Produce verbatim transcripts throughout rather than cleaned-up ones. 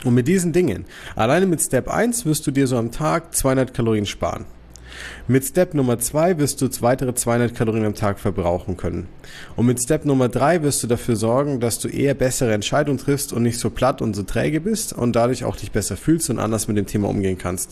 Und mit diesen Dingen, alleine mit Step eins wirst du dir so am Tag zweihundert Kalorien sparen. Mit Step Nummer zwei wirst du weitere zweihundert Kalorien am Tag verbrauchen können. Und mit Step Nummer drei wirst du dafür sorgen, dass du eher bessere Entscheidungen triffst und nicht so platt und so träge bist und dadurch auch dich besser fühlst und anders mit dem Thema umgehen kannst.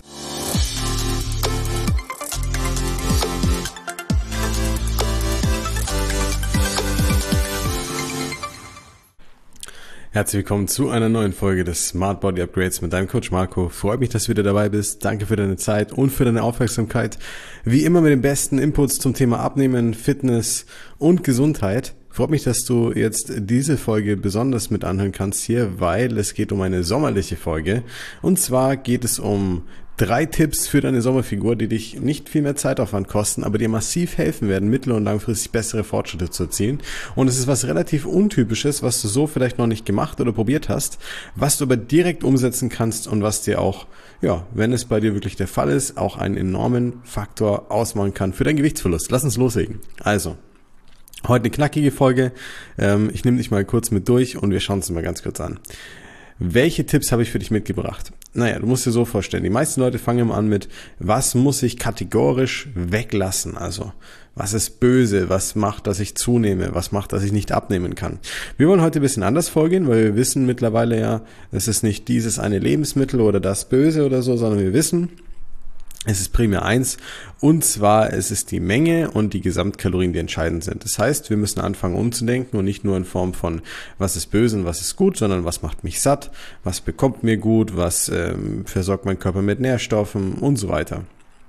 Herzlich willkommen zu einer neuen Folge des Smart Body Upgrades mit deinem Coach Marco. Freut mich, dass du wieder dabei bist. Danke für deine Zeit und für deine Aufmerksamkeit. Wie immer mit den besten Inputs zum Thema Abnehmen, Fitness und Gesundheit. Freut mich, dass du jetzt diese Folge besonders mit anhören kannst hier, weil es geht um eine sommerliche Folge. Und zwar geht es um drei Tipps für deine Sommerfigur, die dich nicht viel mehr Zeitaufwand kosten, aber dir massiv helfen werden, mittel- und langfristig bessere Fortschritte zu erzielen. Und es ist was relativ Untypisches, was du so vielleicht noch nicht gemacht oder probiert hast, was du aber direkt umsetzen kannst und was dir auch, ja, wenn es bei dir wirklich der Fall ist, auch einen enormen Faktor ausmachen kann für deinen Gewichtsverlust. Lass uns loslegen. Also, heute eine knackige Folge. Ähm, ich nehme dich mal kurz mit durch und wir schauen uns mal ganz kurz an. Welche Tipps habe ich für dich mitgebracht? Naja, du musst dir so vorstellen, die meisten Leute fangen immer an mit, was muss ich kategorisch weglassen? Also, was ist böse? Was macht, dass ich zunehme? Was macht, dass ich nicht abnehmen kann? Wir wollen heute ein bisschen anders vorgehen, weil wir wissen mittlerweile ja, es ist nicht dieses eine Lebensmittel oder das Böse oder so, sondern wir wissen, es ist primär eins, und zwar es ist die Menge und die Gesamtkalorien, die entscheidend sind. Das heißt, wir müssen anfangen umzudenken und nicht nur in Form von, was ist böse und was ist gut, sondern was macht mich satt, was bekommt mir gut, was ähm, versorgt mein Körper mit Nährstoffen und so weiter.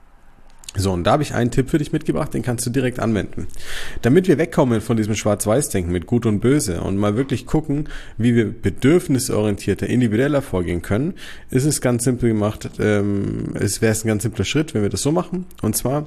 So, und da habe ich einen Tipp für dich mitgebracht, den kannst du direkt anwenden. Damit wir wegkommen von diesem Schwarz-Weiß-Denken mit Gut und Böse und mal wirklich gucken, wie wir bedürfnisorientierter, individueller vorgehen können, ist es ganz simpel gemacht, ähm, es wäre ein ganz simpler Schritt, wenn wir das so machen. Und zwar,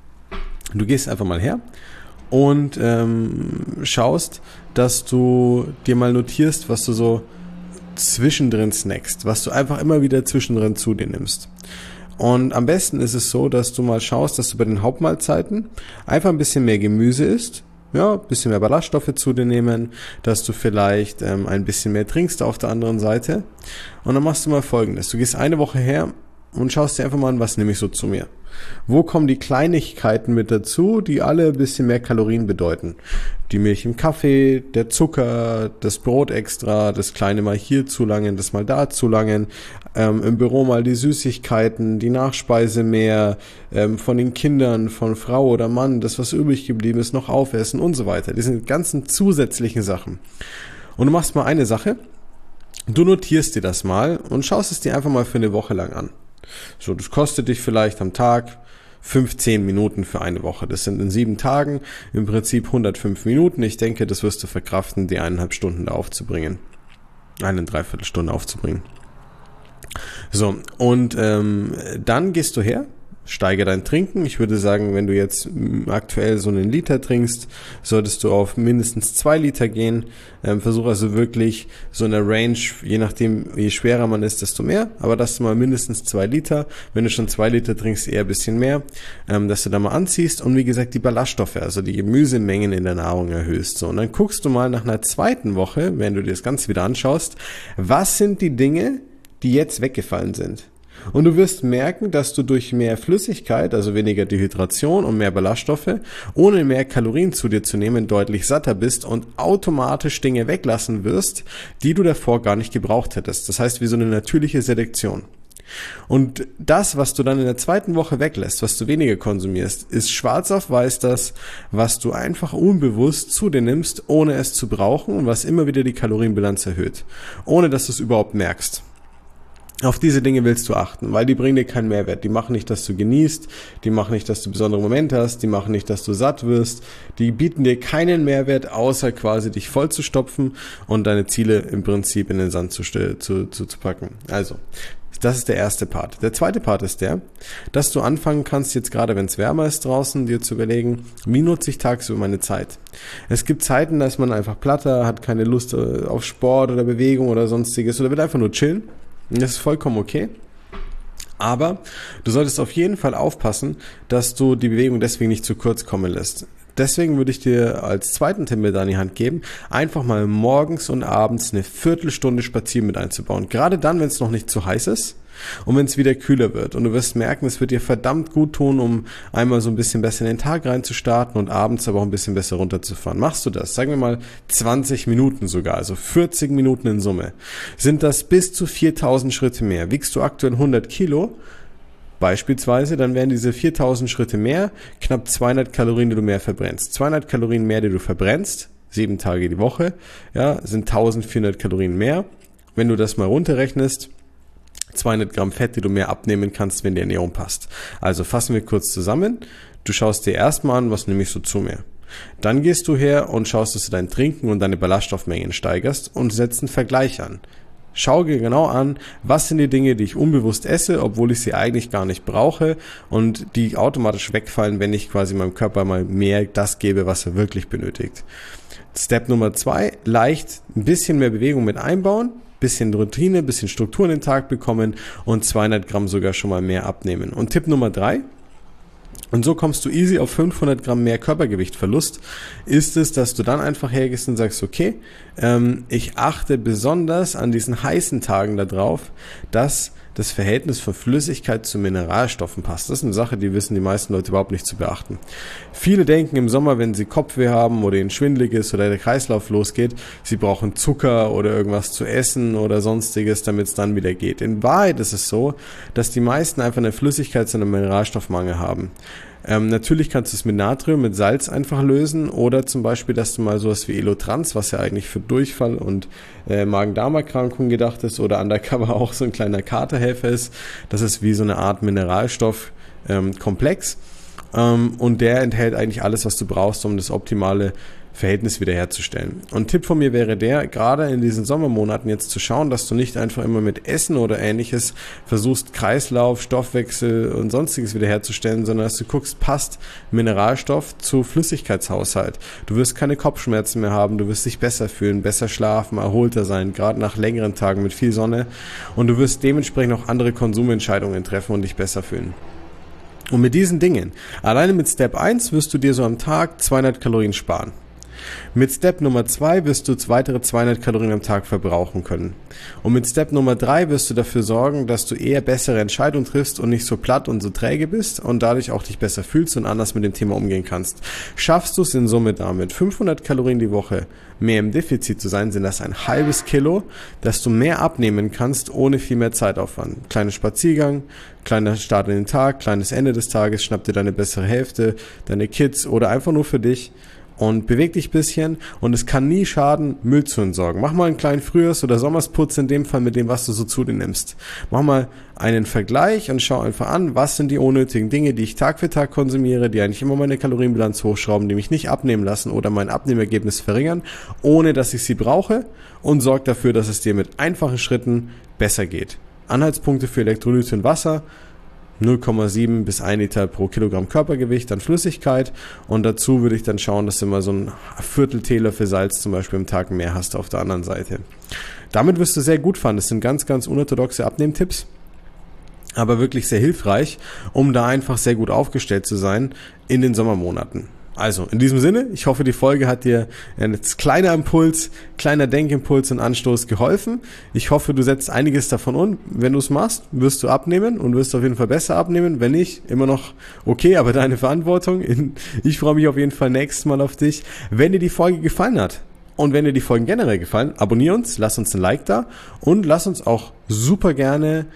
du gehst einfach mal her und ähm, schaust, dass du dir mal notierst, was du so zwischendrin snackst, was du einfach immer wieder zwischendrin zu dir nimmst. Und am besten ist es so, dass du mal schaust, dass du bei den Hauptmahlzeiten einfach ein bisschen mehr Gemüse isst, ja, ein bisschen mehr Ballaststoffe zu dir nehmen, dass du vielleicht ähm, ein bisschen mehr trinkst auf der anderen Seite. Und dann machst du mal Folgendes. Du gehst eine Woche her und schaust dir einfach mal an, was nehme ich so zu mir. Wo kommen die Kleinigkeiten mit dazu, die alle ein bisschen mehr Kalorien bedeuten? Die Milch im Kaffee, der Zucker, das Brot extra, das kleine mal hier zulangen, das mal da zulangen, ähm, im Büro mal die Süßigkeiten, die Nachspeise mehr, ähm, von den Kindern, von Frau oder Mann, das was übrig geblieben ist, noch aufessen und so weiter. Diese ganzen zusätzlichen Sachen. Und du machst mal eine Sache, du notierst dir das mal und schaust es dir einfach mal für eine Woche lang an. So, das kostet dich vielleicht am Tag fünfzehn Minuten für eine Woche. Das sind in sieben Tagen im Prinzip hundertfünf Minuten. Ich denke, das wirst du verkraften, die eineinhalb Stunden da aufzubringen. Eine Dreiviertelstunde aufzubringen. So, und ähm, dann gehst du her, steige dein Trinken. Ich würde sagen, wenn du jetzt aktuell so einen Liter trinkst, solltest du auf mindestens zwei Liter gehen. Ähm, versuch also wirklich so eine Range, je nachdem, je schwerer man ist, desto mehr. Aber dass du mal mindestens zwei Liter, wenn du schon zwei Liter trinkst, eher ein bisschen mehr, ähm, dass du da mal anziehst und wie gesagt die Ballaststoffe, also die Gemüsemengen in der Nahrung erhöhst. So, und dann guckst du mal nach einer zweiten Woche, wenn du dir das Ganze wieder anschaust, was sind die Dinge, die jetzt weggefallen sind. Und du wirst merken, dass du durch mehr Flüssigkeit, also weniger Dehydration und mehr Ballaststoffe, ohne mehr Kalorien zu dir zu nehmen, deutlich satter bist und automatisch Dinge weglassen wirst, die du davor gar nicht gebraucht hättest. Das heißt, wie so eine natürliche Selektion. Und das, was du dann in der zweiten Woche weglässt, was du weniger konsumierst, ist schwarz auf weiß das, was du einfach unbewusst zu dir nimmst, ohne es zu brauchen und was immer wieder die Kalorienbilanz erhöht, ohne dass du es überhaupt merkst. Auf diese Dinge willst du achten, weil die bringen dir keinen Mehrwert. Die machen nicht, dass du genießt, die machen nicht, dass du besondere Momente hast, die machen nicht, dass du satt wirst. Die bieten dir keinen Mehrwert, außer quasi dich voll zu stopfen und deine Ziele im Prinzip in den Sand zu, zu, zu, zu packen. Also, das ist der erste Part. Der zweite Part ist der, dass du anfangen kannst, jetzt gerade wenn es wärmer ist draußen, dir zu überlegen, wie nutze ich tagsüber meine Zeit. Es gibt Zeiten, da ist man einfach platter, hat keine Lust auf Sport oder Bewegung oder sonstiges oder will einfach nur chillen. Das ist vollkommen okay. Aber du solltest auf jeden Fall aufpassen, dass du die Bewegung deswegen nicht zu kurz kommen lässt. Deswegen würde ich dir als zweiten Tipp mit an die Hand geben, einfach mal morgens und abends eine Viertelstunde Spazieren mit einzubauen. Gerade dann, wenn es noch nicht zu heiß ist und wenn es wieder kühler wird. Und du wirst merken, es wird dir verdammt gut tun, um einmal so ein bisschen besser in den Tag reinzustarten und abends aber auch ein bisschen besser runterzufahren. Machst du das, sagen wir mal zwanzig Minuten sogar, also vierzig Minuten in Summe, sind das bis zu viertausend Schritte mehr. Wiegst du aktuell hundert Kilo, beispielsweise, dann wären diese viertausend Schritte mehr knapp zweihundert Kalorien, die du mehr verbrennst. zweihundert Kalorien mehr, die du verbrennst, sieben Tage die Woche, ja, sind eintausendvierhundert Kalorien mehr. Wenn du das mal runterrechnest, zweihundert Gramm Fett, die du mehr abnehmen kannst, wenn die Ernährung passt. Also fassen wir kurz zusammen. Du schaust dir erstmal an, was nehme ich so zu mir. Dann gehst du her und schaust, dass du dein Trinken und deine Ballaststoffmengen steigerst und setzt einen Vergleich an. Schau dir genau an, was sind die Dinge, die ich unbewusst esse, obwohl ich sie eigentlich gar nicht brauche und die automatisch wegfallen, wenn ich quasi meinem Körper mal mehr das gebe, was er wirklich benötigt. Step Nummer zwei, leicht ein bisschen mehr Bewegung mit einbauen, bisschen Routine, bisschen Struktur in den Tag bekommen und zweihundert Gramm sogar schon mal mehr abnehmen. Und Tipp Nummer drei, und so kommst du easy auf fünfhundert Gramm mehr Körpergewichtverlust, ist es, dass du dann einfach hergehst und sagst, okay, ähm, ich achte besonders an diesen heißen Tagen darauf, dass das Verhältnis von Flüssigkeit zu Mineralstoffen passt. Das ist eine Sache, die wissen die meisten Leute überhaupt nicht zu beachten. Viele denken im Sommer, wenn sie Kopfweh haben oder ihnen schwindelig ist oder der Kreislauf losgeht, sie brauchen Zucker oder irgendwas zu essen oder sonstiges, damit es dann wieder geht. In Wahrheit ist es so, dass die meisten einfach eine Flüssigkeits- und einen Mineralstoffmangel haben. Ähm, natürlich kannst du es mit Natrium, mit Salz einfach lösen oder zum Beispiel, dass du mal sowas wie Elotrans, was ja eigentlich für Durchfall und äh, Magen-Darm-Erkrankungen gedacht ist oder undercover auch so ein kleiner Katerhelfer ist. Das ist wie so eine Art Mineralstoffkomplex ähm, und der enthält eigentlich alles, was du brauchst, um das optimale Verhältnis wiederherzustellen. Und ein Tipp von mir wäre der, gerade in diesen Sommermonaten jetzt zu schauen, dass du nicht einfach immer mit Essen oder ähnliches versuchst, Kreislauf, Stoffwechsel und sonstiges wiederherzustellen, sondern dass du guckst, passt Mineralstoff zu Flüssigkeitshaushalt. Du wirst keine Kopfschmerzen mehr haben, du wirst dich besser fühlen, besser schlafen, erholter sein, gerade nach längeren Tagen mit viel Sonne und du wirst dementsprechend auch andere Konsumentscheidungen treffen und dich besser fühlen. Und mit diesen Dingen, alleine mit Step eins wirst du dir so am Tag zweihundert Kalorien sparen. Mit Step Nummer zwei wirst du weitere zweihundert Kalorien am Tag verbrauchen können. Und mit Step Nummer drei wirst du dafür sorgen, dass du eher bessere Entscheidungen triffst und nicht so platt und so träge bist und dadurch auch dich besser fühlst und anders mit dem Thema umgehen kannst. Schaffst du es in Summe damit, fünfhundert Kalorien die Woche mehr im Defizit zu sein, sind das ein halbes Kilo, dass du mehr abnehmen kannst, ohne viel mehr Zeitaufwand. Kleiner Spaziergang, kleiner Start in den Tag, kleines Ende des Tages, schnapp dir deine bessere Hälfte, deine Kids oder einfach nur für dich. Und beweg dich ein bisschen und es kann nie schaden, Müll zu entsorgen. Mach mal einen kleinen Frühjahrs- oder Sommersputz in dem Fall mit dem, was du so zu dir nimmst. Mach mal einen Vergleich und schau einfach an, was sind die unnötigen Dinge, die ich Tag für Tag konsumiere, die eigentlich immer meine Kalorienbilanz hochschrauben, die mich nicht abnehmen lassen oder mein Abnehmergebnis verringern, ohne dass ich sie brauche und sorg dafür, dass es dir mit einfachen Schritten besser geht. Anhaltspunkte für Elektrolyte und Wasser: null Komma sieben bis ein Liter pro Kilogramm Körpergewicht an Flüssigkeit und dazu würde ich dann schauen, dass du immer so ein Viertel Teelöffel Salz zum Beispiel im Tag mehr hast auf der anderen Seite. Damit wirst du sehr gut fahren. Das sind ganz, ganz unorthodoxe Abnehmtipps, aber wirklich sehr hilfreich, um da einfach sehr gut aufgestellt zu sein in den Sommermonaten. Also, in diesem Sinne, ich hoffe, die Folge hat dir ein kleiner Impuls, kleiner Denkimpuls und Anstoß geholfen. Ich hoffe, du setzt einiges davon um. Wenn du es machst, wirst du abnehmen und wirst auf jeden Fall besser abnehmen. Wenn nicht, immer noch okay, aber deine Verantwortung. Ich freue mich auf jeden Fall nächstes Mal auf dich. Wenn dir die Folge gefallen hat und wenn dir die Folgen generell gefallen, abonnier uns, lass uns ein Like da und lass uns auch super gerne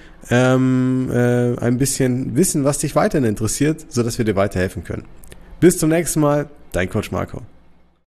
ähm, äh, ein bisschen wissen, was dich weiterhin interessiert, sodass wir dir weiterhelfen können. Bis zum nächsten Mal, dein Coach Marco.